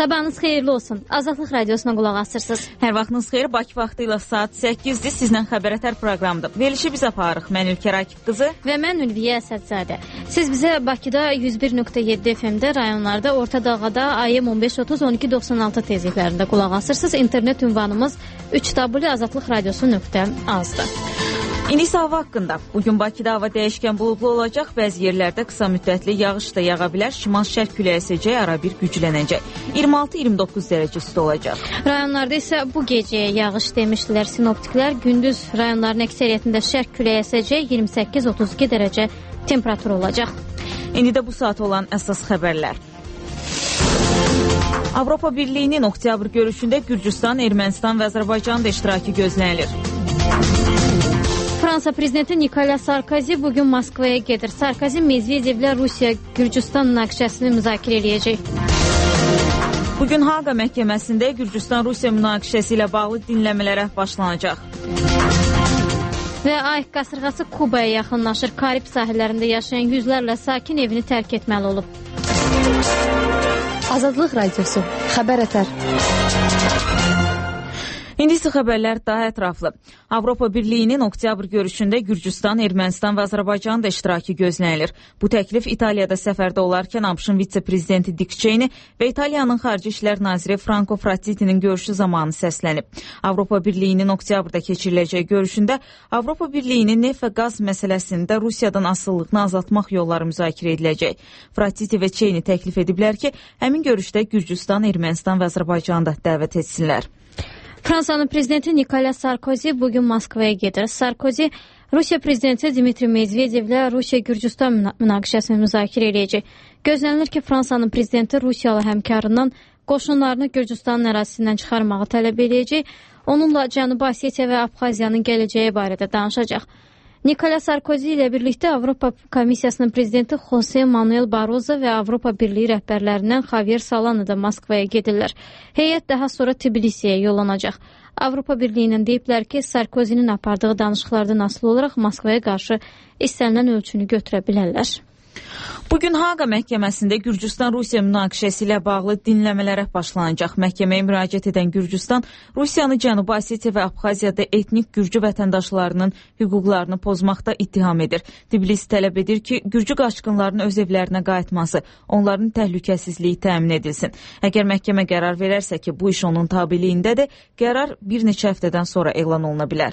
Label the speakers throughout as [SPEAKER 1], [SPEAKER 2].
[SPEAKER 1] Sabahınız xeyirli olsun. Azadlıq Radiosuna qulaq asırsınız.
[SPEAKER 2] Hər vaxtınız xeyir. Bakı vaxtı ilə saat 8-dir. Sizlə xəbərətər proqramdır. Verilişi biz aparırıq. Mən Ülker Akif qızı
[SPEAKER 1] və mən Ülviyə Əsədzadə. Siz bizə Bakıda 101.7 FM-də, rayonlarda, Orta Dalğada AM 1530-1296 tezliklərində qulaq asırsınız. İnternet ünvanımız 3w.azadlıqradiosu.az-dır.
[SPEAKER 2] İndi isə hava haqqında. Bugün Bakıda hava dəyişkən buludlu olacaq. Bəzi yerlərdə qısa müddətli yağış da yağa bilər. Şimal-şərq küləyi əsəcək, ara bir güclənəcək. 26-29 dərəcə isti olacaq.
[SPEAKER 1] Rayonlarda isə bu gecəyə yağış demişdilər sinoptiklər. Gündüz rayonların əksəriyyətində şərq küləyi əsəcək, 28-32 dərəcə temperatur olacaq.
[SPEAKER 2] İndi də bu saat olan əsas xəbərlər. Avropa Birliyinin oktyabr görüşündə Gürcüstan, Ermənistan və Azərbaycanın da iştirakı gözlənilir.
[SPEAKER 1] Fransa prezidenti Nikolay Sarkozy bugün Moskvaya gedir. Sarkozy Medvedevlə Rusiya-Gürcüstan münaqişəsini müzakirə edəcək.
[SPEAKER 2] Bugün Haqa məhkəməsində Gürcüstan-Rusiya münaqişəsi ilə bağlı dinləmələrə başlanacaq.
[SPEAKER 1] Və Ayıq qasırğası Kubaya yaxınlaşır. Karib sahillərində yaşayan yüzlərlə sakin evini tərk etməli olub.
[SPEAKER 3] Azadlıq Radiosu, xəbər ətər.
[SPEAKER 2] İndi isə xəbərlər daha ətraflı. Avropa Birliyinin oktyabr görüşündə Gürcüstan, Ermənistan və Azərbaycanın da iştirakı gözlənilir. Bu təklif İtaliyada səfərdə olarkən ABŞ-ın vitse-prezidenti Dick Cheney və İtaliyanın Xarici İşlər naziri Franco Frattini'nin görüşü zamanı səslənib. Avropa Birliyinin oktyabrda keçiriləcək görüşündə Avropa Birliyinin neft və qaz məsələsində Rusiyadan asılılığını azaltmaq yolları müzakirə ediləcək. Frattini və Cheney təklif ediblər ki, həmin görüşdə Gürcüstan, Ermənistan və Azərbaycanı da dəvət etsinlər.
[SPEAKER 1] Fransanın prezidenti Nikolay Sarkozy bugün Moskvaya gedir. Sarkozy, Rusiya prezidenti Dmitri Medvedevlə Rusiya-Gürcüstan münaqişəsini müzakirə edəcək. Gözlənilir ki, Fransanın prezidenti Rusiyalı həmkarından qoşunlarını Gürcüstanın ərazisindən çıxarmağı tələb edəcək. Onunla Cənubi Osetiya və Abxaziyanın gələcəyi barədə danışacaq. Nikolay Sarkozy ilə birlikdə Avropa Komissiyasının prezidenti Jose Manuel Barroso və Avropa Birliyi rəhbərlərindən Javier Solana da Moskvaya gedirlər. Heyət daha sonra Tbilisiyə yollanacaq. Avropa Birliyindən deyiblər ki, Sarkozy'nin apardığı danışıqlardan asılı olaraq Moskvaya qarşı istənilən ölçünü götürə bilərlər.
[SPEAKER 2] Bugün Haqa məhkəməsində Gürcüstan-Rusiya münaqişəsi ilə bağlı dinləmələrə başlanacaq. Məhkəməyə müraciət edən Gürcüstan, Rusiyanı Cənubi Osetiya və Abxaziyada etnik Gürcü vətəndaşlarının hüquqlarını pozmaqda ittiham edir. Tbilisi tələb edir ki, Gürcü qaçqınlarının öz evlərinə qayıtması, onların təhlükəsizliyi təmin edilsin. Əgər məhkəmə qərar verərsə ki, bu iş onun tabeliyindədir, qərar bir neçə həftədən sonra elan oluna bilər.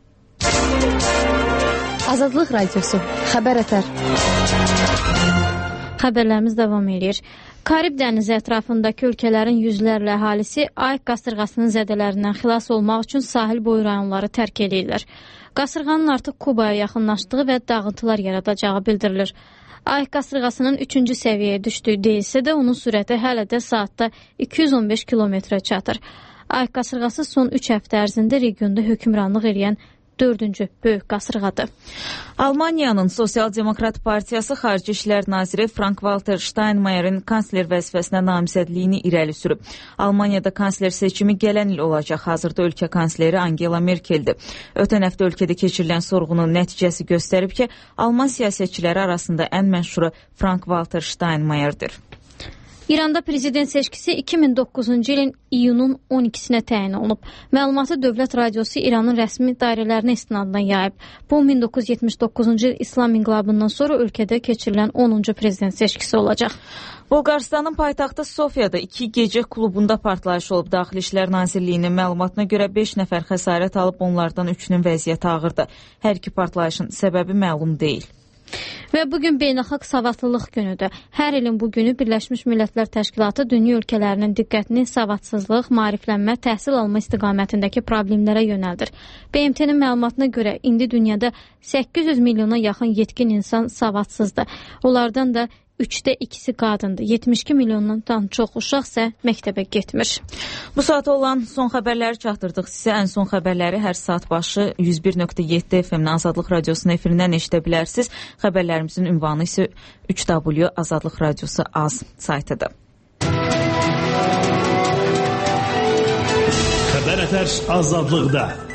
[SPEAKER 3] Azadlıq Radiosu, xəbər ətər.
[SPEAKER 1] Xəbərlərimiz davam edir. Karib dənizi ətrafındakı ölkələrin yüzlərlə əhalisi Ayıq qasırğasının zədələrindən xilas olmaq üçün sahil boyu rayonları tərk edirlər. Qasırğanın artıq Kubaya yaxınlaşdığı və dağıntılar yaradacağı bildirilir. Ayıq qasırğasının 3-cü səviyyəyə düşdüyü deyilsə də onun sürəti hələ də saatda 215 kilometrə çatır. Ayıq qasırğası son 3 həftə ərzində regionda hökmranlıq edən 4-cü böyük qasırğadır.
[SPEAKER 2] Almaniyanın Sosial-Demokrat Partiyası Xarici İşlər naziri Frank-Walter Steinmeierin kansler vəzifəsinə namizədliyini irəli sürüb. Almaniyada kansler seçimi gələn il olacaq. Hazırda ölkə kansleri Angela Merkel'dir. Ötən həftə ölkədə keçirilən sorğunun nəticəsi göstərib ki, Alman siyasətçiləri arasında ən məşhuru Frank-Walter Steinmeier'dir.
[SPEAKER 1] İranda prezident seçkisi 2009-cu ilin iyunun 12-sinə təyin olunub. Məlumatı Dövlət Radiosu İranın rəsmi dairələrinə istinadından yayıb. Bu 1979-cu il İslam inqilabından sonra ölkədə keçirilən 10-cu prezident seçkisi olacaq.
[SPEAKER 2] Bolqarıstanın paytaxtı Sofiyada 2 gecə klubunda partlayış olub. Daxili İşlər Nazirliyinin məlumatına görə 5 nəfər xəsarət alıb, onlardan 3-ünün vəziyyəti ağırdır. Hər iki partlayışın səbəbi məlum deyil.
[SPEAKER 1] Və bugün beynəlxalq savadlılıq günüdür. Hər ilin bu günü Birləşmiş Millətlər Təşkilatı dünya ölkələrinin diqqətini savadsızlıq, maariflənmə, təhsil alma istiqamətindəki problemlərə yönəldir. BMT-nin məlumatına görə indi dünyada 800 milyona yaxın yetkin insan savadsızdır. Onlardan da 3də 2-si qadındır. 72 milyondan çox uşaq isə məktəbə getmir.
[SPEAKER 2] Bu saat olan son xəbərləri çatdırdıq sizə. Ən son xəbərləri hər saat başı 101.7 FM Azadlıq Radiosunun efirindən eşidə bilərsiniz. Xəbərlərimizin ünvanı isə 3w.azadlıqradiosu.az saytıdır.
[SPEAKER 4] Xəbər ətər azadlıqda.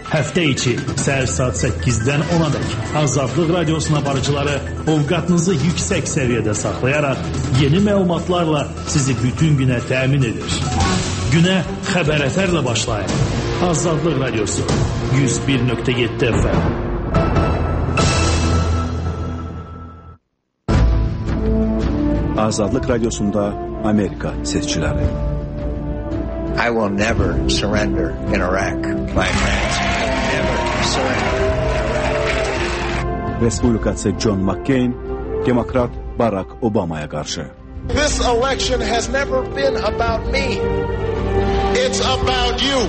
[SPEAKER 4] Həftə içi səhər saat 8-dən 10-a dək Azadlıq Radiosuna barıcıları ovqatınızı yüksək səviyyədə saxlayaraq yeni məlumatlarla sizi bütün günə təmin edir. Günə xəbər-ətərlə başlayın. Azadlıq Radiosu 101.7 FM.
[SPEAKER 5] Azadlıq Radiosunda Amerika seçkiləri.
[SPEAKER 6] I will never surrender in Iraq, my friends. I will never surrender in Iraq.
[SPEAKER 5] Respublikaçı John McCain, Demokrat Barack Obama'ya qarşı.
[SPEAKER 7] This election has never been about me. It's about you.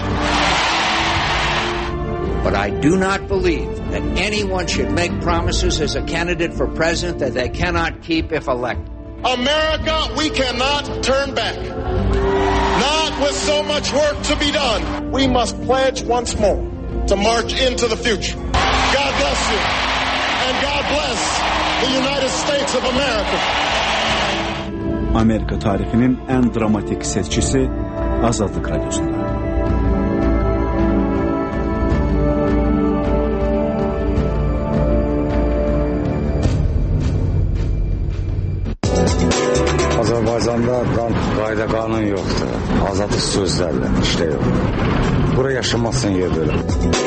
[SPEAKER 6] But I do not believe that anyone should make promises as a candidate for president that they cannot keep if elected.
[SPEAKER 7] America, we cannot turn back. Not with so much work to be done. We must pledge once more to march into the future. God bless you. And God bless the United States of America.
[SPEAKER 5] Amerika tarixinin ən dramatik seçkisi Azadlıq Radiosunda.
[SPEAKER 8] Azərbaycanda qayda qanun yoxdur. Azadlıq sözlərlə işlə yox. Bura yaşamazsan yer belə.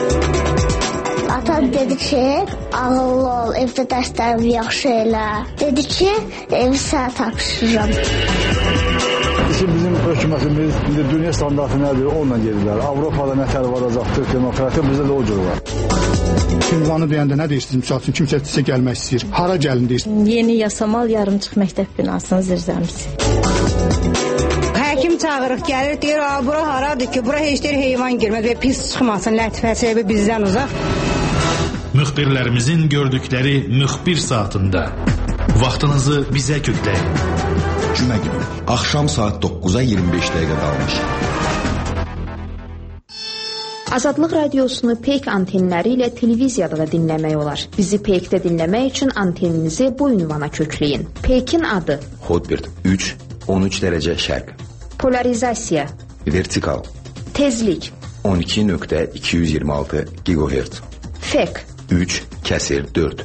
[SPEAKER 9] Atam dedi ki, ağıllı ol, evdə dərslərimi yaxşı elə. Dedi ki, evi sənə tapşırıram.
[SPEAKER 8] Bizim hökumətimiz dünya standartı nədir? Onunla gedirlər. Avropada nətər varacaqdır, demokratiya bizdə də o cür var.
[SPEAKER 10] Ünvanı deyəndə nə deyirsiniz? Misal üçün kimsə sizə gəlmək istəyir. Hara gəlin deyirsiniz?
[SPEAKER 11] Yeni Yasamal yarımçıq məktəb binasının zirzəmisi. Həkim çağırıq gəlir, deyir, bura haradır ki, bura heç deyir heyvan girməz və pis çıxmasın, lətifəsi bizdən uzaq.
[SPEAKER 4] Müxbirlərimizin gördükləri müxbir saatında vaxtınızı bizə kökləyin.
[SPEAKER 12] Cümə günü, axşam saat 9-a 25 dəqiqə qalmış.
[SPEAKER 13] Azadlıq Radiosunu Peyk antenləri ilə televiziyada da dinləmək olar. Bizi Peykdə dinləmək üçün anteninizi bu ünvana kökləyin. Peykin adı
[SPEAKER 12] Hotbird 3, 13 dərəcə şərq.
[SPEAKER 13] Polarizasiya
[SPEAKER 12] Vertikal
[SPEAKER 13] Tezlik
[SPEAKER 12] 12.226 GHz.
[SPEAKER 13] Fek
[SPEAKER 12] 3/4.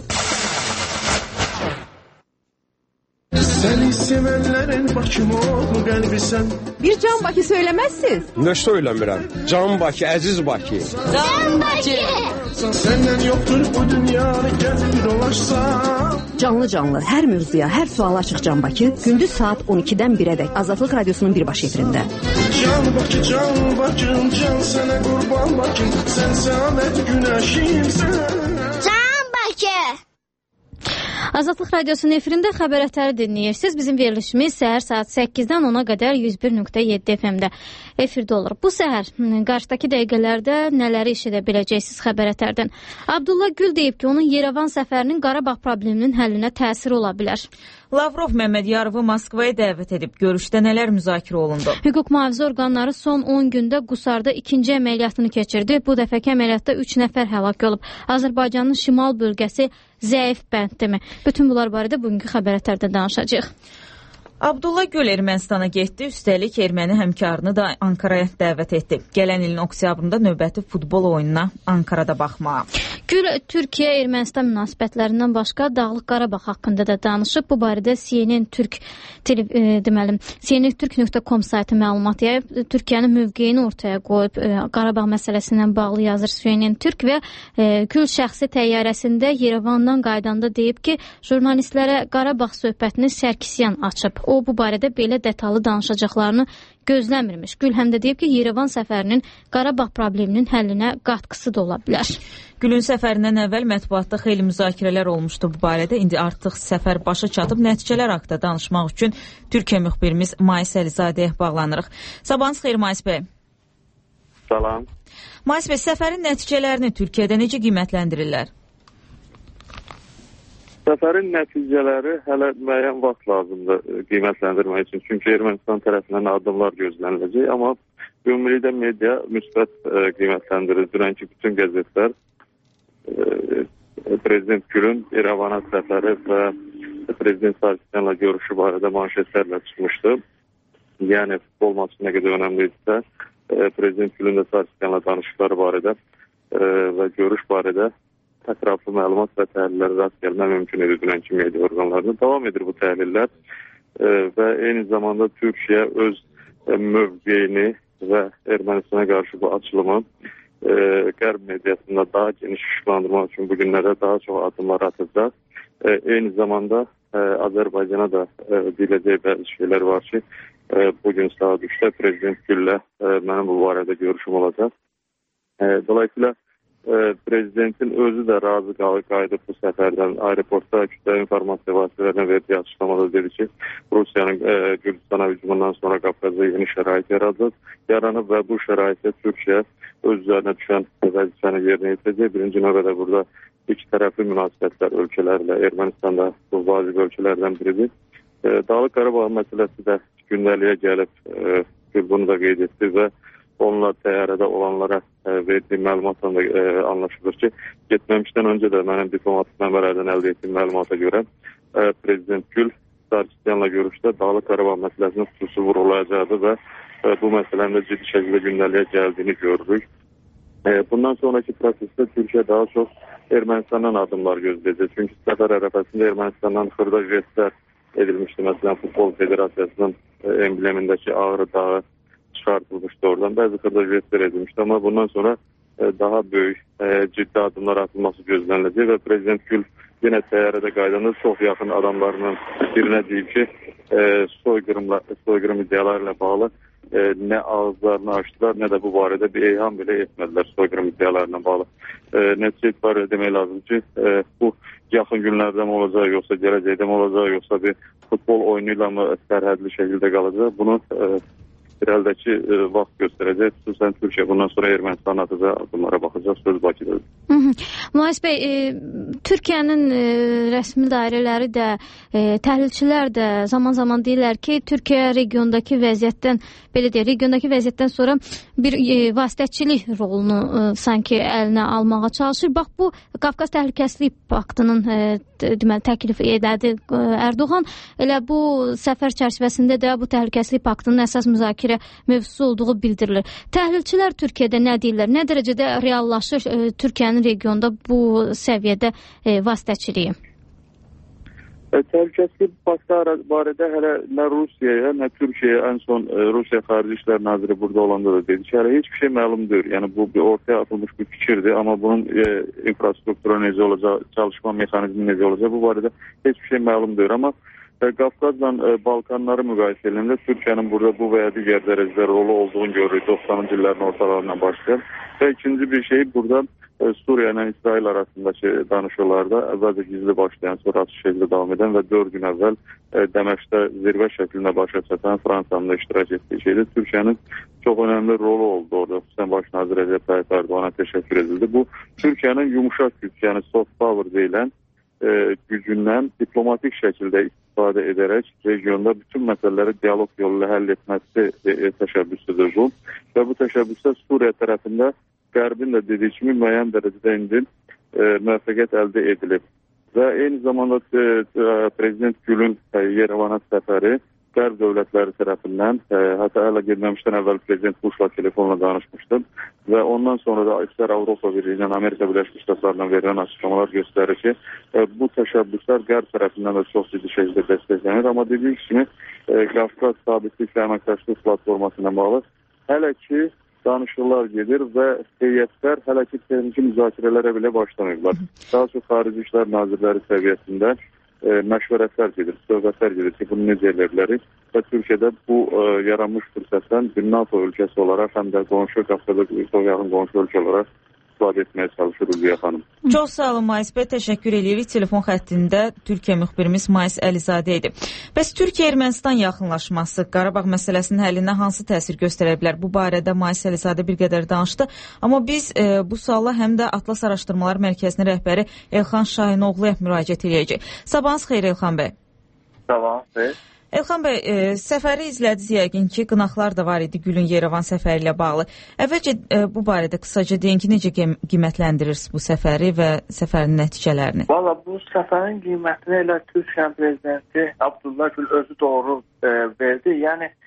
[SPEAKER 7] Seni sevenlerin başım oldu qəlbi sən.
[SPEAKER 14] Bir Can Bakı söyləməzsiniz?
[SPEAKER 15] Nə söyləmirəm? Can Bakı, əziz Bakı.
[SPEAKER 14] Can Bakı!
[SPEAKER 7] Səndən yoxdur bu dünyanı gəzib dolaşsam.
[SPEAKER 14] Canlı, hər mövzuya, hər suala açıq Can Bakı, gündüz saat 12-dən 1-ədək Azadlıq Radiosunun birbaşa efirində.
[SPEAKER 7] Can Bakı, can sənə qurban Bakı, sən səamət günəşimsən.
[SPEAKER 9] Can Bakı!
[SPEAKER 1] Azadlıq Radiosunun efirində xəbər-ətəri dinləyirsiniz. Bizim verilişimiz səhər saat 8-dən 10-a qədər 101.7 FM-də efirdə olur. Bu səhər qarşıdakı dəqiqələrdə nələri eşidə biləcəksiniz xəbər-ətərdən? Abdullah Gül deyib ki, onun Yerevan səfərinin Qarabağ probleminin həllinə təsiri ola bilər.
[SPEAKER 2] Lavrov Məmmədiyarovu Moskvaya dəvət edib. Görüşdə nələr müzakirə olundu?
[SPEAKER 1] Hüquq mühafizə orqanları son 10 gündə Qusarda ikinci əməliyyatını keçirdi. Bu dəfəki əməliyyatda 3 nəfər həlak olub. Azərbaycanın şimal bölgəsi zəif bənddirmi? Bütün bunlar barədə bugünkü xəbər-ətərdə danışacağıq.
[SPEAKER 2] Abdullah Gül Ermənistana getdi, üstəlik erməni həmkarını da Ankaraya dəvət etdi. Gələn ilin oktyabrında növbəti futbol oyununa Ankarada baxmağa.
[SPEAKER 1] Gül Türkiyə-Ermənistan münasibətlərindən başqa Dağlıq Qarabağ haqqında da danışıb. Bu barədə CNN Türk.com saytı məlumat yayıb. Türkiyənin mövqeyini ortaya qoyub. Qarabağ məsələsindən bağlı yazır CNN Türk və Gül şəxsi təyyarəsində Yerevandan qaydanda deyib ki, jurnalistlərə Qarabağ söhbətini Sərkisyan açıb. O, bu barədə belə detallı danışacaqlarını gözləmirmiş. Gül həm də deyib ki, Yerevan səfərinin Qarabağ probleminin həllinə qatqısı da ola bilər.
[SPEAKER 2] Gülün səfərindən əvvəl mətbuatda xeyli müzakirələr olmuşdu bu barədə. İndi artıq səfər başa çatıb, nəticələr haqqında danışmaq üçün Türkiyə müxbirimiz Mais Əlizadəyə bağlanırıq. Sabahınız xeyir Mais bəy.
[SPEAKER 16] Salam.
[SPEAKER 2] Mais bəy, səfərin nəticələrini Türkiyədə necə qiymətləndirirlər?
[SPEAKER 16] Səfərin nəticələri hələ müəyyən vaxt lazımdır qiymətləndirmək üçün. Çünki Ermənistan tərəfindən addımlar gözləniləcək. Amma ümumilikdə media müsbət qiymətləndirir. Dünənki bütün qəzetlər Prezident Gülün İrəvana səfəri və Prezident Sarkisyanla görüşü barədə manşetlərlə çıxmışdı. Yəni futbol maçı nə qədər önəmlidirsə, Prezident Gülün də Sarkisyanla danışıqları barədə və görüş barədə ətraflı məlumat və təhlillərə rast gəlmə mümkün edir dünənki media orqanlarında. Davam edir bu təhlillər və eyni zamanda Türkiyə öz mövqeyini və Ermənistana qarşı bu açılımı Qərb mediasında daha geniş işlandırmaq üçün bu günlərdə daha çox addımlar atacaq. Eyni zamanda Azərbaycana da deyiləcək bəzi şeylər var ki, bugün saat 3-də Prezident Güllə mənim bu barədə görüşüm olacaq. Dolayısıyla Prezidentin özü də razı qayıdıb bu səfərdən. Aeroportda kütləvi informasiya vasitələrinə verdiyi açıqlamada dedi ki, Rusiyanın Gürcistana hücumundan sonra Qafqazda yeni şərait yaranıb və bu şəraitdə Türkiyə öz üzərinə düşən vəzifəni yerinə yetirəcək. Birinci növbədə burada iki tərəfli münasibətlər ölkələrlə, Ermənistan da bu vacib ölkələrdən biridir. Dağlıq Qarabağ məsələsi də gündəliyə gəlib, bunu da qeyd etdi və onunla təyyarədə olanlara verdiyi məlumatla da anlaşılır ki, getməmişdən öncə də mənim diplomatik mənbələrdən əldə etdiyim məlumata görə Prezident Gül Sarkisyanla görüşdə Dağlıq Qarabağ məsələsinin xüsusi vurğulayacağı və bu məsələnin də ciddi şəkildə gündəliyə gəldiyini görürük. Bundan sonraki prosesdə Türkiyə daha çox Ermənistandan adımlar gözləyəcək. Çünki səfər ərəfəsində Ermənistandan xırda jestlər edilmişdi. Məsələn, Futbol Federasiyasının emblemindəki Ağrı dağı çıxartılmışdı oradan. Bəzi xırda jestlər edilmişdi. Amma bundan sonra daha böyük, ciddi adımlar atılması gözləniləcək və Prezident Gül yenə təyyarədə qaydanda çox yaxın adamlarının birinə deyib ki, soyqırım iddialarıyla bağlı nə ağızlarını açdılar, nə də bu barədə bir eyham belə etmədilər soyqırım iddialarına bağlı. Nəticə etibarı demək lazım ki, bu yaxın günlərdə mi olacaq, yoxsa gələcəkdə mi olacaq, yoxsa bir futbol oyunuyla mı sərhədli şəkildə qalacaq, bunu irəlidəki vaxt göstərəcək. Xüsusən Türkiyə bundan sonra Ermənistan atacağı adımlara baxacaq, söz Bakıdadır.
[SPEAKER 1] Mühəs bəy, Türkiyənin rəsmi dairələri də, təhlilçilər də zaman-zaman deyirlər ki, Türkiyə regiondakı vəziyyətdən, belə deyək, regiondakı vəziyyətdən sonra bir vasitəçilik rolunu sanki əlinə almağa çalışır. Bax, bu Qafqaz Təhlükəsizlik Paktının deməli təklif edildi Ərdoğan. Elə bu səfər çərçivəsində də bu Təhlükəsizlik Paktının əsas müzakirə mövzusu olduğu bildirilir. Təhlilçilər Türkiyədə nə deyirlər? Nə dərəcədə reallaşır Türkiyənin regionda bu səviyyədə vasitəçiliyi?
[SPEAKER 16] Təhlükəsizlik paktı barədə hələ nə Rusiyaya, nə Türkiyəyə, ən son Rusiya Xarici İşlər Naziri burada olanda da dedi ki, hələ heç bir şey məlum deyil. Yəni bu bir ortaya atılmış bir fikirdir, amma bunun infrastrukturu necə olacaq, çalışma mexanizmi necə olacaq, bu barədə heç bir şey məlum deyil. Amma Qafqazla Balkanları müqayisə edilində Türkiyənin burada bu və ya digər dərəcədə rolu olduğunu görürük 90-cı illərin ortalarından başlayan. Və ikinci bir şey burada Suriya ilə İsrail arasındakı danışıqlarda əvvəlcə gizli başlayan, sonra açıq şəkildə davam edən və 4 gün əvvəl Dəməşqdə zirvə şəklində başa çatan Fransanın da iştirak etdiyi şeydir. Türkiyənin çox önəmli rolu oldu orada. Xüsusən baş nazir Rəcəb Tayyip Ərdoğana təşəkkür edildi. Bu Türkiyənin yumuşaq güc, yəni soft power deyilən gücündən diplomatik şəkildə istifadə edərək regionda bütün məsələləri dialog yolu ilə həll etməsi təşəbbüsüdür bu. Və bu təşəbbüsdə Suriya tərəfində Qərbin də dediyi kimi müəyyən dərəcədə indi müvəffəqiyyət əldə edilib. Və eyni zamanda Prezident Gülün Yerevana səfəri Qərb dövlətləri tərəfindən, hətta hələ getməmişdən əvvəl Prezident Bushla telefonla danışmışdım və ondan sonra da istər Avropa Birliyi ilə Amerika Birləşmiş Ştatlarından verilən açıqlamalar göstərir ki, bu təşəbbüslər Qərb tərəfindən də çox ciddi şəkildə dəstəklənir. Amma dediyim kimi, Qafqaz Sabitlik və Əməkdaşlıq Platforması ilə bağlı hələ ki danışıqlar gedir və heyətlər hələ ki texniki müzakirələrə belə başlamayıblar. Daha çox Xarici İşlər Nazirləri səviyyəsində məşvərətlər gedir, söhbətlər gedir ki, bunu necə edə bilərik və Türkiyədə bu yaranmış fürsətdən bir NATO ölkəsi olaraq həm də qonşu Qafqazda çox yaxın qonşu ölkə olaraq istifadə etməyə çalışır Ülviyə xanım.
[SPEAKER 2] Çox sağ olun Mais bəy, təşəkkür edirik. Telefon xəttində Türkiyə müxbirimiz Mais Əlizadə idi. Bəs Türkiyə-Ermənistan yaxınlaşması Qarabağ məsələsinin həllinə hansı təsir göstərə bilər? Bu barədə Mais Əlizadə bir qədər danışdı. Amma biz bu suala həm də Atlas Araşdırmalar Mərkəzinin rəhbəri Elxan Şahinoğluya müraciət edəcək. Sabahınız xeyir Elxan bəy.
[SPEAKER 17] Sabahınız xeyir.
[SPEAKER 2] Elxan bəy, səfəri izlədiniz yəqin ki, qınaqlar da var idi Gülün Yerevan səfəri ilə bağlı. Əvvəlcə bu barədə qısaca deyin ki, necə qiymətləndirirsiniz bu səfəri və səfərin nəticələrini?
[SPEAKER 17] Valla bu səfərin qiymətini elə Türkiyə prezidenti Abdullah Gül özü doğru verdi. Yəni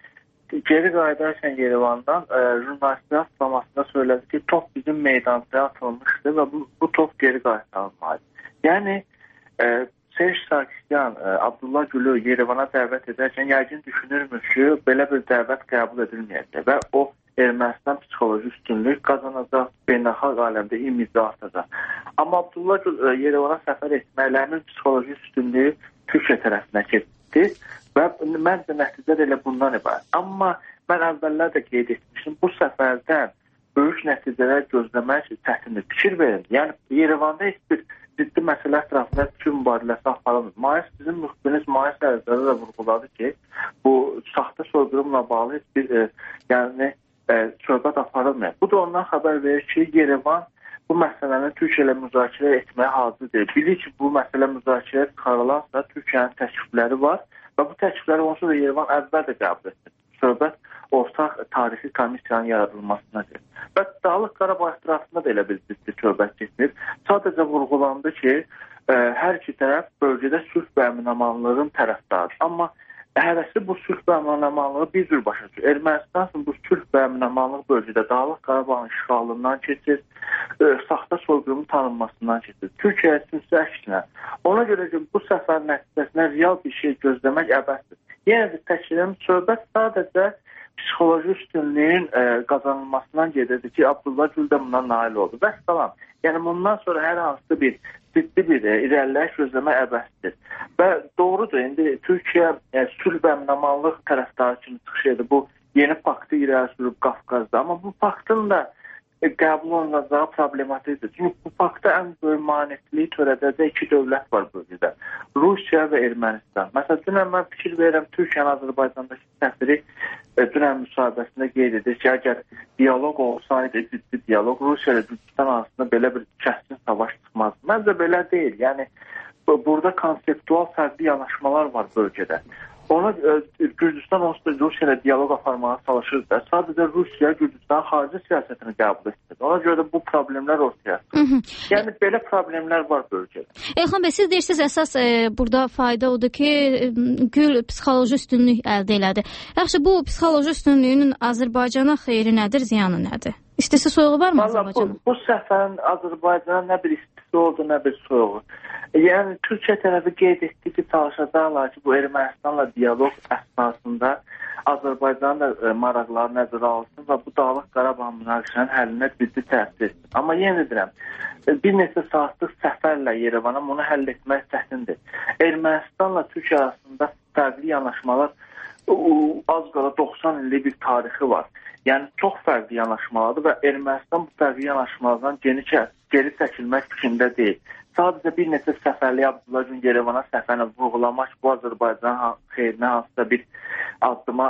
[SPEAKER 17] geri qayıdarkən Yerevandan jurnalistlər açıqlamasında söylədi ki, top bizim meydançaya atılmışdı və bu top geri qaytarılmalı. Yəni Serj Sarkisyan Abdullah Gülü Yerevana dəvət edərkən yəqin düşünürmüş ki, belə bir dəvət qəbul edilməyəcək və o Ermənistan psixoloji üstünlük qazanacaq, beynəlxalq aləmdə imici artacaq. Amma Abdullah Gül Yerevana səfər etməklərinin psixoloji üstünlüyü Türkiyə tərəfinə getdi və məncə nəticədə elə bundan ibarət. Amma mən əvvəllər də qeyd etmişdim, bu səfərdən böyük nəticələr gözləmək çətindir. Fikir verin, yəni Yerevanda heç bir ciddi məsələ ətrafında fikir mübadiləsi aparılmır. Sizin müxbiriniz Mayıs ərzədə də vurğuladı ki, bu saxta soyqırımla bağlı heç bir söhbət aparılmır. Bu da ondan xəbər verir ki, Yerevan bu məsələni Türkiyə ilə müzakirə etməyə hazır deyil. Bilir ki, bu məsələ müzakirəyə çıxarılarsa Türkiyənin təklifləri var və bu təklifləri onsuz da Yerevan əvvəl də qəbul etdi. Söhbət ortaq tarixi komissiyanın yaradılmasınadır. Və Dağlıq Qarabağ ətrafında da elə bir ciddi söhbət getmir. Sadəcə vurğulandı ki, hər iki tərəf bölgədə sülh və əmin-amanlığın tərəfdarıdır. Amma həvəsi bu sülh və əmin-amanlığı bir cür başa düşür. Ermənistan bu sülh və əmin-amanlıq bölgədə Dağlıq Qarabağın işğalından keçir, saxta soyqırımın tanınmasından keçir. Türkiyə üçün əksinə. Ona görə ki, bu səfər nəticəsində real bir şey gözləmək əbəsdir. Yenə də təşkilin söhbət sadəcə psixoloji üstünlüyün qazanılmasından gedirdi ki, Abdullah Gül də bundan nail oldu. Və salam. Yəni bundan sonra hər hansı bir ciddi bir irəliləyiş gözləmək əbəsdir. Və doğrudur, indi Türkiyə sülh və əmin-amanlıq tərəfdarı kimi çıxış edir. Bu yeni paktı irəli sürüb Qafqazda. Amma bu paktın da qəbul olunacağı problematikdir. Çünki bu pakta ən böyük maneçiliyi törədəcək iki dövlət var bölgədə. Rusiya və Ermənistan. Məsələn, dünən mən fikir verirəm, Türkiyənin Azərbaycandakı səfiri dünən müsahibəsində qeyd edir ki, əgər diyaloq olsaydı, ciddi diyaloq, Rusiya ilə Gürcüstan arasında belə bir kəskin savaş çıxmaz. Məncə belə deyil. Yəni, burada konseptual fərqli yanaşmalar var bölgədə. Ona Gürcüstan onsuz da Rusiya ilə diyaloq aparmağa çalışır da, sadəcə Rusiya Gürcüstan xarici siyasətini qəbul etmir. Ona görə də bu problemlər ortaya çıxır. Yəni belə problemlər var bölgədə.
[SPEAKER 1] Elxan bəy, siz deyirsiniz əsas burada fayda odur ki, Gül psixoloji üstünlük əldə elədi. Yaxşı, bu psixoloji üstünlüyünün Azərbaycana xeyri nədir, ziyanı nədir? İstisi soyuğu var mı Azərbaycana?
[SPEAKER 17] Bu səfərin Azərbaycana nə bir istisi oldu, nə bir soyuğu. Yəni Türkiyə tərəfi qeyd etdi ki, çalışacaqlar ki, bu Ermənistanla diyaloq əsnasında Azərbaycanın da maraqları nəzərə alsın və bu Dağlıq Qarabağ münaqişənin həllinə ciddi təsir etsin. Amma yenə deyirəm, bir neçə saatlıq səfərlə Yerevana bunu həll etmək çətindir. Ermənistanla Türkiyə arasında fərqli yanaşmalar az qala 90 illik bir tarixi var. Yəni çox fərqli yanaşmalardır və Ermənistan bu fərqli yanaşmalardan geri çəkilmək fikrində deyil. Sadəcə bir neçə səfərli Abdullah Gül Yerevana səfərini vurğulamaq bu Azərbaycan xeyrinə hansısa bir addıma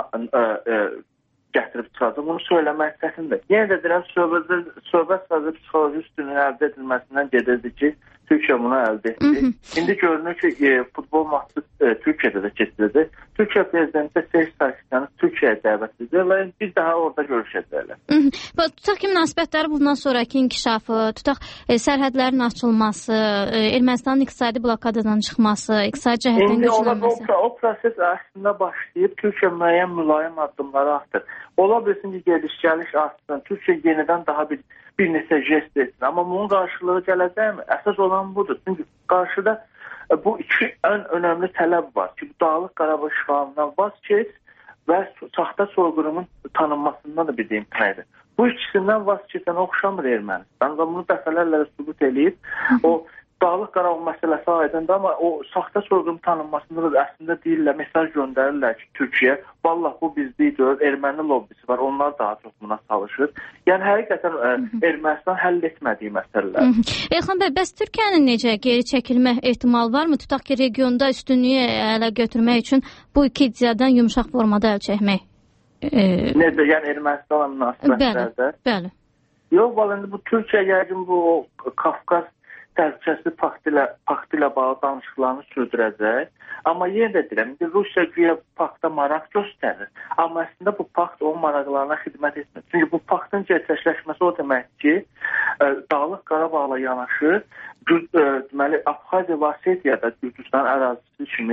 [SPEAKER 17] gətirib çıxacaq. Bunu söyləmək çətindir. Yenə də deyirəm, söhbət sadəcə psixoloji üstünlüyün əldə edilməsindən gedirdi ki, Türkiyə bunu əldə etdi. İndi görünür ki, futbol maçı Türkiyədə də keçirildi. Türkiyə prezidenti Serj Sarkisyanı Türkiyəyə dəvət edir və bir daha orada görüşəcəklər.
[SPEAKER 1] Tutaq ki, münasibətləri bundan sonraki inkişafı, tutaq sərhədlərin açılması, Ermənistanın iqtisadi blokadadan çıxması, iqtisadi cəhətdən güclənməsi.
[SPEAKER 17] O proses əslində başlayıb, Türkiyə müəyyən mülayim addımları atır. Ola bilsin ki, gediş-gəliş artsın, Türkiyə yenidən daha bir neçə jest etsin. Amma bunun qarşılığı gələcəkmi? Əsas olan budur. Çünki qarşıda bu iki ən önəmli tələb var ki, Dağlıq Qarabağ işğalından vaz keç və saxta soyqırımın tanınmasından da bir imkanıdır. Bu ikisindən vaz keçən oxşamır Ermənistan və bunu dəfələrlə sübut eləyib. O Dağlıq Qarabağ məsələsi aydındır, amma o saxta soyqırım tanınmasında da əslində deyirlər, mesaj göndərirlər ki, Türkiyə, vallah bu bizlikdir, erməni lobbisi var, onlar daha çox buna çalışır. Yəni həqiqətən Ermənistan həll etmədiyi məsələlər.
[SPEAKER 1] Elxan bəy, bəs Türkiyənin necə geri çəkilmə ehtimalı varmı? Tutaq ki, regionda üstünlüyü ələ götürmək üçün bu iki iddiadan yumşaq formada əl çəkmək.
[SPEAKER 17] Necə? Yəni Ermənistanla münasibətlərdə?
[SPEAKER 1] Bəli.
[SPEAKER 17] Yox, valindi bu Türkiyə yəqin bu Qafqaz təhlükəsizlik paktı ilə bağlı danışıqlarını sürdürəcək. Amma yenə də deyirəm, Rusiya güya pakta maraq göstərir. Amma əslində bu pakt onun maraqlarına xidmət etmir. Çünki bu paktın gerçəkləşməsi o demək ki, Dağlıq Qarabağla yanaşı, deməli, Abxaziya və Osetiyada Gürcüstan ərazisi kimi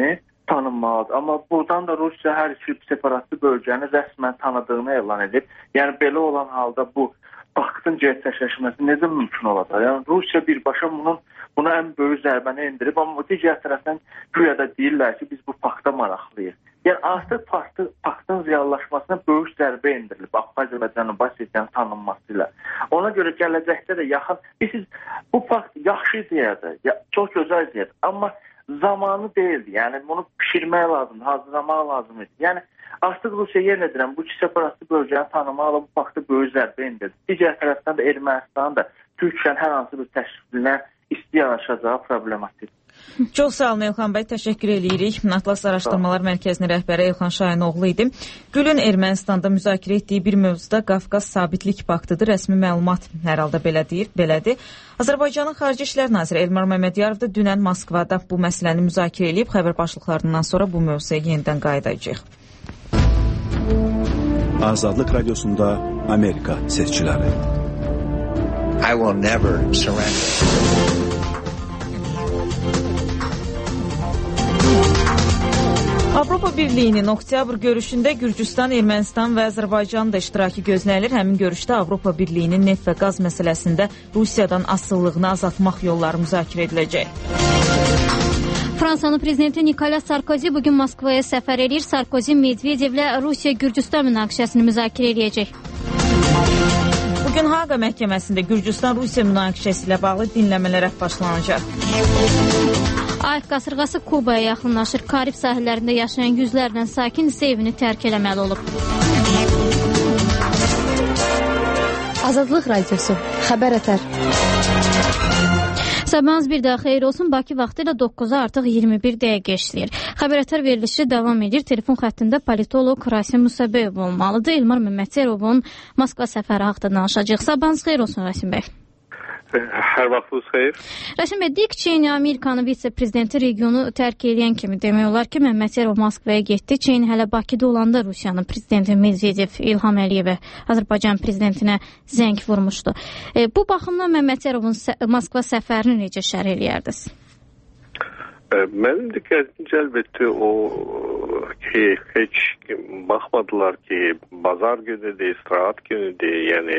[SPEAKER 17] tanınmalıdır. Amma buradan da Rusiya hər iki separatist bölgəni rəsmən tanıdığını elan edib. Yəni belə olan halda bu paktın gerçəkləşməsi necə mümkün olacaq? Yəni Rusiya birbaşa buna ən böyük zərbəni endirib, amma digər tərəfdən güya da deyirlər ki, biz bu pakta maraqlıyıq. Yəni artıq paktın reallaşmasına böyük zərbə endirilib Abxaziya və Cənubi Osetiyanın tanınması ilə. Ona görə gələcəkdə də yaxın, bu pakt yaxşı ideyadır, çox gözəl ideyadır, amma zamanı deyildi. Yəni bunu pişirmək lazımdır, hazırlamaq lazımdır. Yəni artıq Rusiya yenə edirəm, bu iki separatist bölgəni tanımaqla bu paktı böyük zərbə endirdi. Digər tərəfdən də Ermənistan da Türkiyənin hər hansı bir təşkilinə isti yanaşacağı problematik.
[SPEAKER 2] Çox sağ olun Elxan bəy, təşəkkür edirik. Atlas Araşdırmalar Mərkəzinin rəhbəri Elxan Şahinoğlu idi. Gülün Ermənistanda müzakirə etdiyi bir mövzuda Qafqaz Sabitlik Paktıdır. Rəsmi məlumat hər halda belədir. Azərbaycanın Xarici İşlər Naziri Elmar Məmmədiyarov da dünən Moskvada bu məsələni müzakirə edib. Xəbər başlıqlarından sonra bu mövzuya yenidən qayıdacağıq.
[SPEAKER 5] Azadlıq Radiosunda Amerika seçkiləri.
[SPEAKER 6] I will never surrender.
[SPEAKER 2] Avropa Birliyinin oktyabr görüşündə Gürcüstan, Ermənistan və Azərbaycanın da iştirakı gözlənilir. Həmin görüşdə Avropa Birliyinin neft və qaz məsələsində Rusiyadan asılılığını azaltmaq yolları müzakirə ediləcək.
[SPEAKER 1] Fransanın prezidenti Nikolas Sarkozy bugün Moskvaya səfər edir. Sarkozy Medvedevlə Rusiya-Gürcüstan münaqişəsini müzakirə edəcək.
[SPEAKER 2] Bugün Haqa məhkəməsində Gürcüstan-Rusiya münaqişəsi ilə bağlı dinləmələrə başlanacaq. Ayıq qasırğası Kubaya yaxınlaşır. Karib sahillərində yaşayan yüzlərlə sakin isə evini tərk eləməli olub.
[SPEAKER 3] Azadlıq Radiosu, xəbər ətər.
[SPEAKER 1] Sabahınız bir daha xeyir olsun. Bakı vaxtı ilə 9-a artıq 21 dəqiqə işləyir. Xəbər ətər verilişi davam edir. Telefon xəttində politolog Rasim Musabeyov olmalıdır. Elmar Məmmədiyevin Moskva səfəri haqqında danışacaq. Sabahınız xeyir olsun Rasim bəy.
[SPEAKER 16] Hər vaxtınız xeyir.
[SPEAKER 1] Rasim bəy, Dik Çeyni Amerikanın vitse-prezidenti regionu tərk edən kimi demək olar ki, Məmmədiyyev Moskvaya getdi. Çeyni hələ Bakıda olanda Rusiyanın prezidenti Medvedev İlham Əliyevə Azərbaycan prezidentinə zəng vurmuşdu. Bu baxımdan Məmmədiyevin Moskva səfərini necə şərh eləyərdiniz?
[SPEAKER 16] Mənim diqqətimi cəlb etdi o ki, heç baxmadılar ki, bazar günüdür, istirahat günüdür, yəni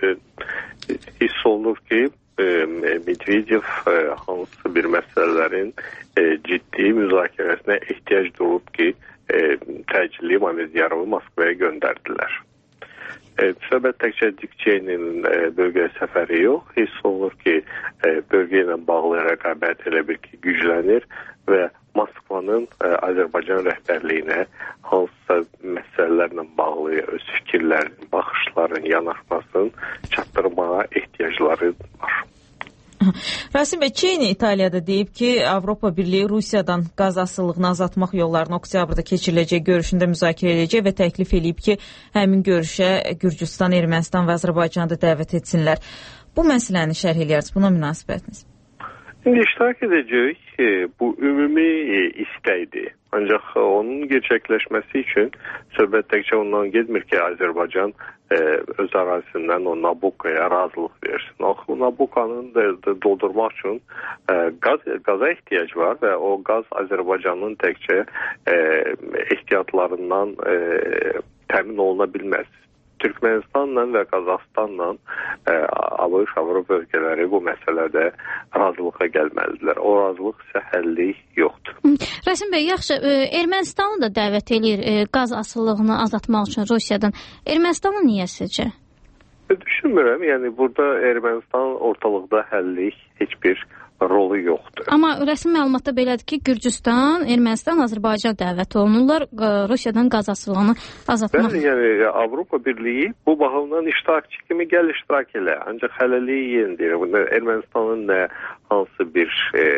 [SPEAKER 16] hiss olunur ki, Medvedev hansı bir məsələlərin ciddi müzakirəsinə ehtiyac duyub ki, təcili Məmmədiyyevi Moskvaya göndərdilər. Söhbət təkcə Dik Çeynin bölgəyə səfəri yox, hiss olunur ki, bölgə ilə bağlı rəqabət elə bir ki, güclənir və Moskvanın Azərbaycan rəhbərliyinə hansısa məsələlərlə bağlı öz fikirlərini, baxışlarını, yanaşmasını çatdırmağa ehtiyacları var.
[SPEAKER 2] Rasim bəy, Çeyni İtaliyada deyib ki, Avropa Birliyi Rusiyadan qaz asıllığını azaltmaq yollarını oktyabrda keçiriləcək görüşündə müzakirə edəcək və təklif edib ki, həmin görüşə Gürcüstan, Ermənistan və Azərbaycanı da dəvət etsinlər. Bu məsələni şərh eləyərsiniz, buna münasibətiniz?
[SPEAKER 16] İndi iştirak edəcək, bu ümumi istəkdir. Ancaq onun gerçəkləşməsi üçün söhbət təkcə ondan getmir ki, Azərbaycan öz ərazisindən o Nabukkaya razılıq versin. O Nabukkanın doldurmaq üçün qaza ehtiyac var və o qaz Azərbaycanın təkcə ehtiyatlarından təmin oluna bilməz. Türkmenistanla və Qazaxstanla ABŞ, Avropa ölkələri bu məsələdə razılığa gəlməlidirlər. O razılıq isə həllik yoxdur.
[SPEAKER 1] Rasim bəy, yaxşı, Ermənistanı da dəvət edir qaz asıllığını azaltmaq üçün Rusiyadan. Ermənistanı niyə sizcə?
[SPEAKER 16] Düşünmürəm, yəni burada Ermənistan ortalıqda həllik heç bir rolu yoxdur.
[SPEAKER 1] Amma rəsmi məlumatda belədir ki, Gürcüstan, Ermənistan, Azərbaycan dəvət olunurlar Rusiyadan qaz asıllığını azaltmaq.
[SPEAKER 16] Bəli, yəni Avropa Birliyi bu baxımdan iştirakçı kimi gəl iştirak elə. Ancaq hələlik yenidir. Ermənistanın nə hansı bir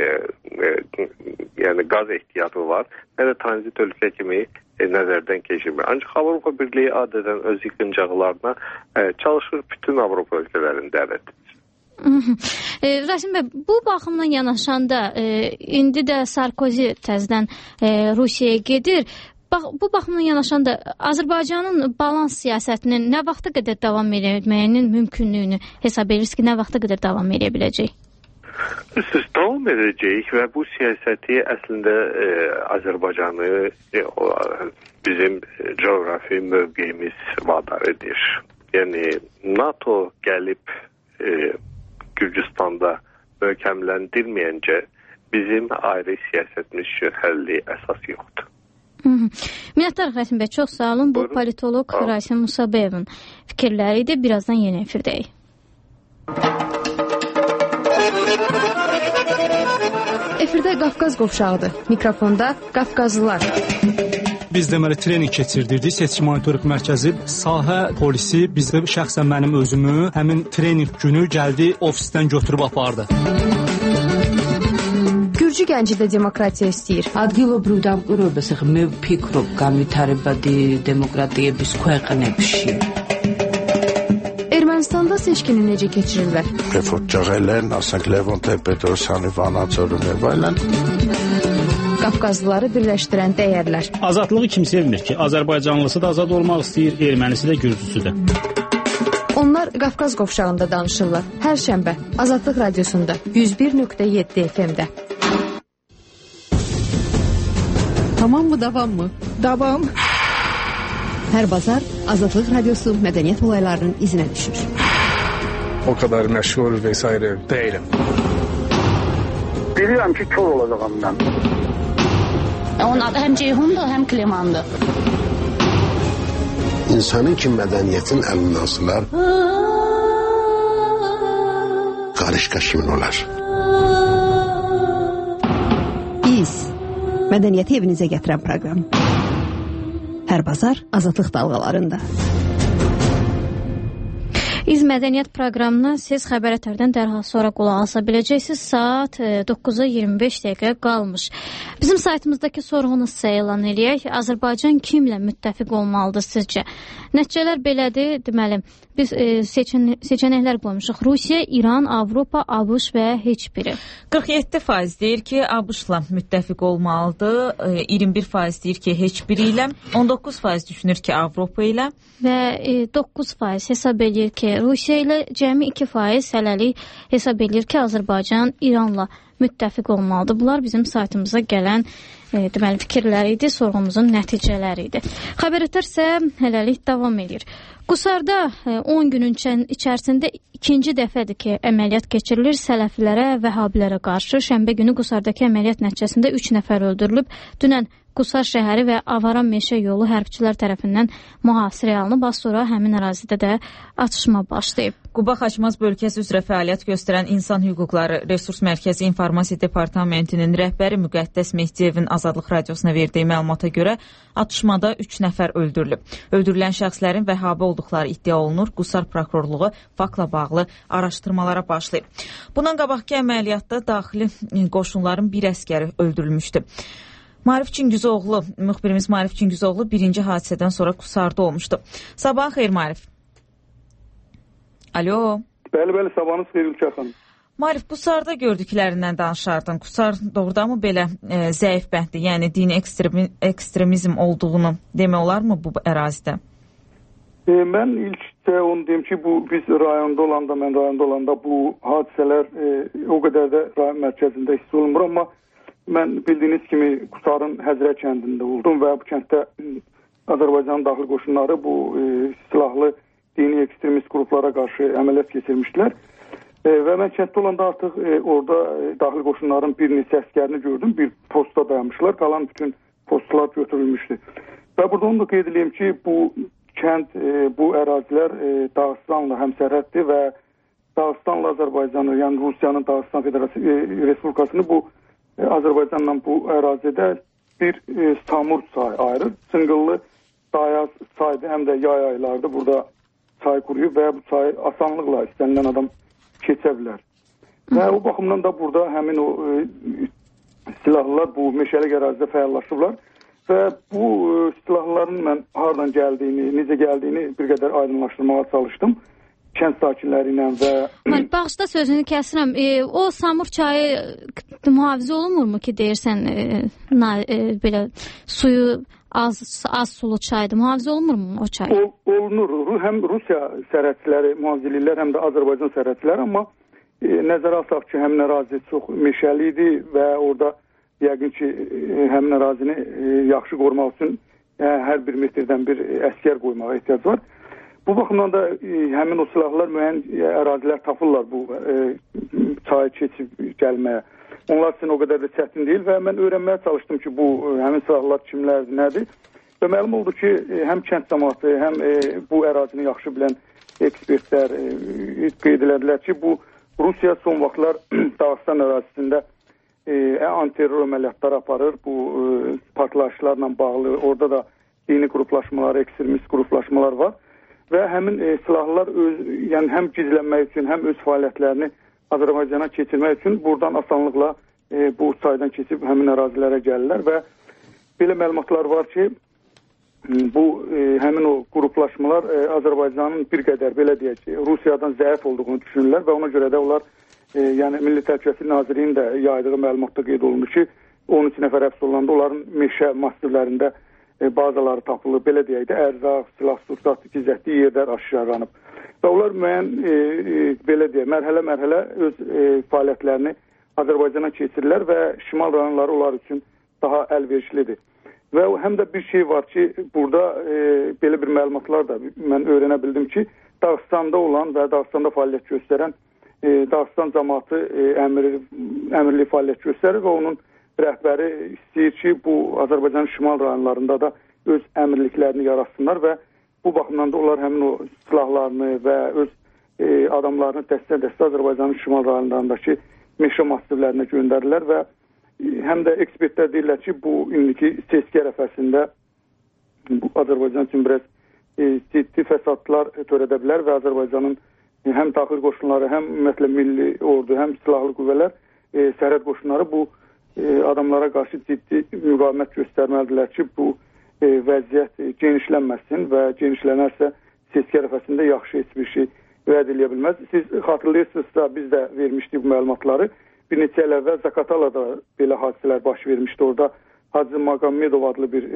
[SPEAKER 16] yəni qaz ehtiyatı var, nə də tranzit ölkə kimi nəzərdən keçirmir. Ancaq Avropa Birliyi adətən öz yığıncaqlarına çalışır bütün Avropa ölkələrini dəvət edir.
[SPEAKER 1] Rasim bəy, bu baxımdan yanaşanda indi də Sarkozy təzədən Rusiyaya gedir. Bu baxımdan yanaşanda Azərbaycanın balans siyasətinin nə vaxta qədər davam etməyinin mümkünlüyünü hesab edirsiniz ki, nə vaxta qədər davam edə biləcək?
[SPEAKER 16] Davam edəcəyik və bu siyasəti əslində Azərbaycanı bizim coğrafi mövqeyimiz vadar edir. Yəni NATO gəlib Gürcüstanda möhkəmləndirməyincə bizim ayrı siyasətimiz üçün həlli əsas yoxdur.
[SPEAKER 1] Minnətdarıq Rasim bəy, çox sağ olun. Bu politolog Rasim Musabəyevin fikirləri idi. Birazdan yeni efirdəyik.
[SPEAKER 3] Efirdə Qafqaz qovşağıdır. Mikrofonda Qafqazlılar.
[SPEAKER 10] Biz deməli trening keçirdirdik. Seçki monitorinq mərkəzi, sahə polisi bizdə şəxsən mənim özümü həmin trening günü gəldi ofisdən götürüb apardı.
[SPEAKER 3] Gürcü gənci də demokratiya istəyir.
[SPEAKER 18] ადგილობრივ დამკვირვებელს მე ვფიქრობ განვითარებადი დემოკრატიების ქვეყნებში.
[SPEAKER 3] Ermənistanda seçkini necə keçirirlər?
[SPEAKER 19] Refugialərin, asենք Levon Tepetosyanı, Vanatsorunu və ilə
[SPEAKER 3] Qafqazlıları birləşdirən dəyərlər.
[SPEAKER 20] Azadlığı kim sevmir ki? Azərbaycanlısı da azad olmaq istəyir, ermənisi də, gürcüsü də.
[SPEAKER 3] Onlar Qafqaz qovşağında danışırlar. Hər şənbə Azadlıq radiosunda 101.7 FM-də.
[SPEAKER 14] Tamam mı, davam mı?
[SPEAKER 3] Davam.
[SPEAKER 14] Hər bazar Azadlıq radiosu mədəniyyət olaylarının izinə düşür.
[SPEAKER 8] O kadar məşğul vesaire değilim.
[SPEAKER 21] Bilirəm ki, kör olacağım mən. Onun adı həm Ceyhundur, həm Klimandır.
[SPEAKER 22] İnsanın ki mədəniyyətin əlindən asılar, qarışqa kimin olar?
[SPEAKER 14] Biz mədəniyyəti evinizə gətirən proqram. Hər bazar Azadlıq dalğalarında.
[SPEAKER 1] İz mədəniyyət proqramına siz xəbər ətərdən dərhal sonra qulaq asa biləcəksiniz. Saat 9-a 25 dəqiqə qalmış. Bizim saytımızdakı sorğunu sizə elan eləyək. Azərbaycan kimlə müttəfiq olmalıdır sizcə? Nəticələr belədir. Deməli, biz seçənəklər qoymuşuq. Rusiya, İran, Avropa, ABŞ və heç biri.
[SPEAKER 2] 47% deyir ki, ABŞ-la müttəfiq olmalıdır. 21% deyir ki, heç biri ilə. 19% düşünür ki, Avropa ilə.
[SPEAKER 1] Və 9% hesab edir ki, Rusiya ilə, cəmi 2% hələlik hesab edir ki, Azərbaycan İranla müttəfiq olmalıdır. Bunlar bizim saytımıza gələn deməli fikirləri idi, sorğumuzun nəticələri idi. Xəbər ətərsə hələlik davam edir. Qusarda 10 günün içərisində ikinci dəfədir ki, əməliyyat keçirilir Sələfilərə, Vəhabilərə qarşı. Şənbə günü Qusardakı əməliyyat nəticəsində 3 nəfər öldürülüb. Dünən Qusar şəhəri və Avara meşə yolu hərbçilər tərəfindən mühasirəyə alınıb. Az sonra həmin ərazidə də atışma başlayıb.
[SPEAKER 2] Quba Xaçmaz bölgəsi üzrə fəaliyyət göstərən İnsan Hüquqları Resurs Mərkəzi İnformasiya Departamentinin rəhbəri Müqəddəs Mehdiyevin Azadlıq radiosuna verdiyi məlumata görə atışmada 3 nəfər öldürülüb. Öldürülən şəxslərin Vəhabi olduqları iddia olunur. Qusar prokurorluğu faktla bağlı araşdırmalara başlayıb. Bundan qabaqki əməliyyatda daxili qoşunların bir əskəri öldürülmüşdü. Marif Çingizoğlu, müxbirimiz Marif Çingizoğlu birinci hadisədən sonra Qusarda olmuşdu. Sabahın xeyir Marif. Alo.
[SPEAKER 21] Bəli, sabahınız xeyir Ülkə xanım.
[SPEAKER 2] Marif, Qusarda gördüklərindən danışardın. Qusar doğrudanmı belə zəif bənddir, yəni dini ekstremizm olduğunu demək olarmı bu ərazidə?
[SPEAKER 21] Mən ilk onu deyim ki, biz rayonda olanda bu hadisələr o qədər də rayon mərkəzində hiss olunmur, amma mən bildiyiniz kimi Qusarın Həzrə kəndində oldum və bu kənddə Azərbaycanın daxili qoşunları bu silahlı dini ekstremist qruplara qarşı əməliyyat keçirmişdilər. Və mən kənddə olanda artıq orada daxili qoşunların bir neçə əskərini gördüm. Bir posta dayanmışlar, qalan bütün postlar götürülmüşdü. Və burada onu da qeyd edeyim ki, bu kənd, bu ərazilər Dağıstanla həmsərhəddir və Dağıstanla Azərbaycanı, yəni Rusiyanın Dağıstan Respublikasını bu Azərbaycanla bu ərazidə bir Samur çayı ayırır. Çınqıllı Dayaz çaydı, həm də yay aylardı burada çay quruyub və bu çayı asanlıqla istənilən adam keçə bilər. Və o baxımdan da burada həmin o silahlılar bu meşəlik ərazidə fəallaşıblar və bu silahlıların mən hardan gəldiyini, necə gəldiyini bir qədər aydınlaşdırmağa çalışdım. Kənd sakinləri ilə və...
[SPEAKER 1] Bağışda sözünü kəsirəm. O Samur çayı mühafizə olunmurmu ki, deyirsən, belə suyu az sulu çaydır. Mühafizə olunmurmu o çay?
[SPEAKER 21] Olunur. Həm Rusiya sərhədçiləri mühafizə edirlər, həm də Azərbaycan sərhədçiləri, amma nəzərə alsaq ki, həmin ərazi çox meşəli idi və orada yəqin ki, həmin ərazini yaxşı qorumaq üçün hər bir metrdən bir əskər qoymağa ehtiyac var. Bu baxımdan da həmin o silahlar müəyyən ərazilər tapırlar bu çayı keçib gəlməyə. Onlar üçün o qədər də çətin deyil və mən öyrənməyə çalışdım ki, bu həmin silahlar kimlərdir, nədir? Və məlum oldu ki, həm kənd cəmaatı, həm bu ərazini yaxşı bilən ekspertlər qeyd elədilər ki, bu Rusiya son vaxtlar Dağıstan ərazisində antiterror əməliyyatlar aparır. Bu partlayışlarla bağlı orada da dini qruplaşmalar, ekstremist qruplaşmalar var. Və həmin silahlar yəni həm gizlənmək üçün, həm öz fəaliyyətlərini Azərbaycana keçirmək üçün buradan asanlıqla bu çaydan keçib həmin ərazilərə gəlirlər və belə məlumatlar var ki, bu həmin o qruplaşmalar Azərbaycanın bir qədər belə deyək ki, Rusiyadan zəif olduğunu düşünürlər və ona görə də onlar yəni Milli Təhlükəsizlik Nazirliyinin də yaydığı məlumatda qeyd olunur ki, 13 nəfər həbs olunanda onların meşə massivlərində bazaları tapılır, belə deyək də, ərzaq, silah, sursat, gizlətdiyi yerlər aşkarlanıb. Və onlar müəyyən, belə deyək, mərhələ-mərhələ öz fəaliyyətlərini Azərbaycana keçirirlər və şimal rayonları onlar üçün daha əlverişlidir. Və həm də bir şey var ki, burada belə bir məlumatlar da mən öyrənə bildim ki, Dağıstanda olan və Dağıstanda fəaliyyət göstərən Dağıstan cəmaatı əmirli fəaliyyət göstərir və onun rəhbəri istəyir ki, bu Azərbaycanın şimal rayonlarında da öz əmirliklərini yaratsınlar və bu baxımdan da onlar həmin o silahlarını və öz adamlarını dəstə-dəstə Azərbaycanın şimal rayonlarındakı meşə massivlərinə göndərirlər və həm də ekspertlər deyirlər ki, bu indiki seçki ərəfəsində Azərbaycan üçün biraz ciddi fəsadlar törədə bilər və Azərbaycanın həm daxili qoşunları, həm ümumiyyətlə milli ordu, həm silahlı qüvvələr, sərhəd qoşunları bu adamlara qarşı ciddi müqavimət göstərməlidirlər ki, bu vəziyyət genişlənməsin və genişlənərsə seçki ərəfəsində yaxşı heç bir şey vəd eləyə bilməz. Siz xatırlayırsınızsa, biz də vermişdik bu məlumatları. Bir neçə il əvvəl Zaqatalada belə hadisələr baş vermişdi. Orada Hacı Maqamedov adlı bir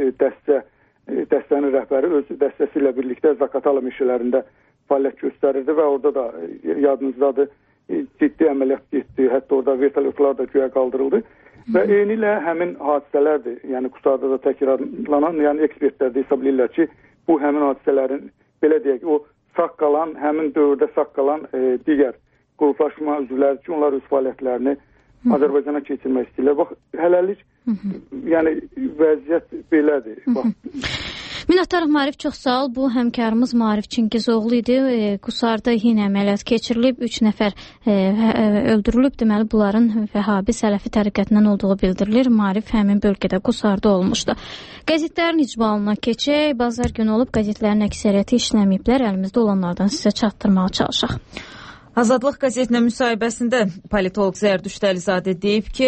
[SPEAKER 21] dəstənin rəhbəri öz dəstəsi ilə birlikdə Zaqatala meşələrində fəaliyyət göstərirdi və orada da yadınızdadır ciddi əməliyyat getdi. Hətta orada vertolyotlar da göyə qaldırıldı. Və eyni ilə həmin hadisələrdir, yəni Qusarda da təkrarlanan, yəni ekspertlər də hesab edirlər ki, bu həmin hadisələrin, belə deyək, o sağ qalan, həmin dövrdə sağ qalan digər qruplaşma üzvləri ki, onlar öz fəaliyyətlərini Azərbaycana keçirmək istəyirlər. Bax, hələlik, yəni vəziyyət belədir.
[SPEAKER 1] Minnətdarıq Maarif, çox sağ ol. Bu həmkarımız Maarif Çingizoğlu idi. Qusarda yenə əməliyyat keçirilib, 3 nəfər öldürülüb. Deməli, bunların Vəhabi Sələfi təriqətindən olduğu bildirilir. Maarif həmin bölgədə Qusarda olmuşdu. Qəzetlərin icmalına keçək. Bazar günü olub, qəzetlərin əksəriyyəti işləməyiblər. Əlimizdə olanlardan sizə çatdırmağa çalışaq.
[SPEAKER 2] Azadlıq qəzetinin müsahibəsində politolog Zərdüşt Əlizadə deyib ki,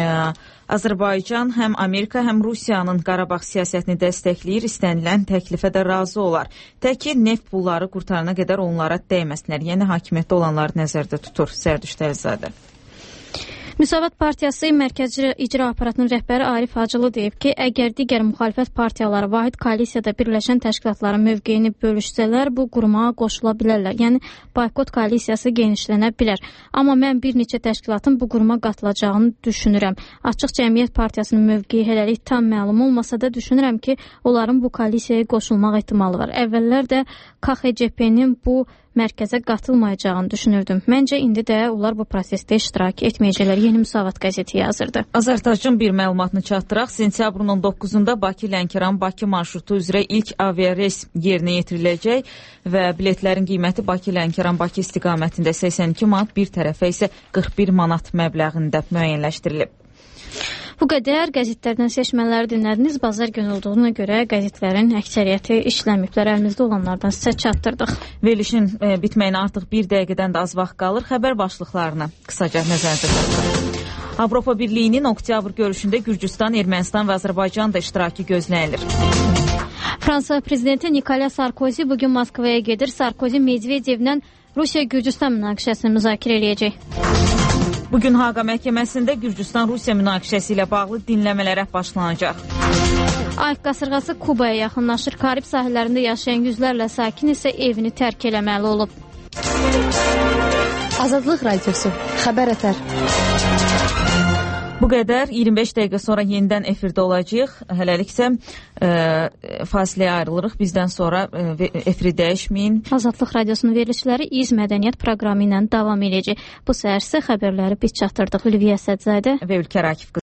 [SPEAKER 2] Azərbaycan həm Amerika, həm Rusiyanın Qarabağ siyasətini dəstəkləyir, istənilən təklifə də razı olar. Tək ki, neft pulları qurtarana qədər onlara dəyməsinlər. Yəni, hakimiyyətdə olanları nəzərdə tutur Zərdüşt Əlizadə.
[SPEAKER 1] Müsavat Partiyası Mərkəzi İcra Aparatının rəhbəri Arif Hacılı deyib ki, əgər digər müxalifət partiyaları vahid koalisiyada birləşən təşkilatların mövqeyini bölüşsələr, bu quruma qoşula bilərlər. Yəni, boykot koalisiyası genişlənə bilər. Amma mən bir neçə təşkilatın bu quruma qatılacağını düşünürəm. Açıq Cəmiyyət Partiyasının mövqeyi hələlik tam məlum olmasa da düşünürəm ki, onların bu koalisiyaya qoşulmaq ehtimalı var. Əvvəllər də KXCP-nin bu mərkəzə qatılmayacağını düşünürdüm. Məncə, indi də onlar bu prosesdə iştirak etməyəcəklər. Yeni Müsavat qəzeti yazırdı.
[SPEAKER 2] Azərtacın bir məlumatını çatdıraq. Sentyabrın 19-da Bakı-Lənkəran-Bakı marşrutu üzrə ilk aviareys yerinə yetiriləcək və biletlərin qiyməti Bakı-Lənkəran-Bakı istiqamətində 82 manat, bir tərəfə isə 41 manat məbləğində müəyyənləşdirilib.
[SPEAKER 1] Bu qədər qəzetlərdən seçmələri dinlədiniz. Bazar günü olduğuna görə qəzetlərin əksəriyyəti işləmiblər. Əlimizdə olanlardan sizə çatdırdıq.
[SPEAKER 2] Verilişin bitməyinə artıq bir dəqiqədən də az vaxt qalır. Xəbər başlıqlarını qısaca nəzərdə tutaq. Avropa Birliyinin oktyabr görüşündə Gürcüstan, Ermənistan və Azərbaycan da iştirakı gözlənilir.
[SPEAKER 1] Fransa prezidenti Nikolay Sarkozy bugün Moskvaya gedir. Sarkozy Medvedevlə Rusiya-Gürcüstan münaqişəsini müzakirə edəcək.
[SPEAKER 2] Bugün Haqa məhkəməsində Gürcüstan-Rusiya münaqişəsi ilə bağlı dinləmələrə başlanacaq.
[SPEAKER 1] Ayıq qasırğası Kubaya yaxınlaşır. Karib sahillərində yaşayan yüzlərlə sakin isə evini tərk eləməli olub.
[SPEAKER 3] Azadlıq Radiosu. Xəbər ətər.
[SPEAKER 2] Bu qədər. 25 dəqiqə sonra yenidən efirdə olacağıq. Hələlik isə fasiləyə ayrılırıq. Bizdən sonra efiri dəyişməyin.
[SPEAKER 1] Azadlıq Radiosunun verilişləri İz Mədəniyyət proqramı ilə davam edəcək. Bu səhər sizə xəbərləri biz çatdırdıq. Ülviyə Sədzadə
[SPEAKER 2] və Ülkər Akif qızı.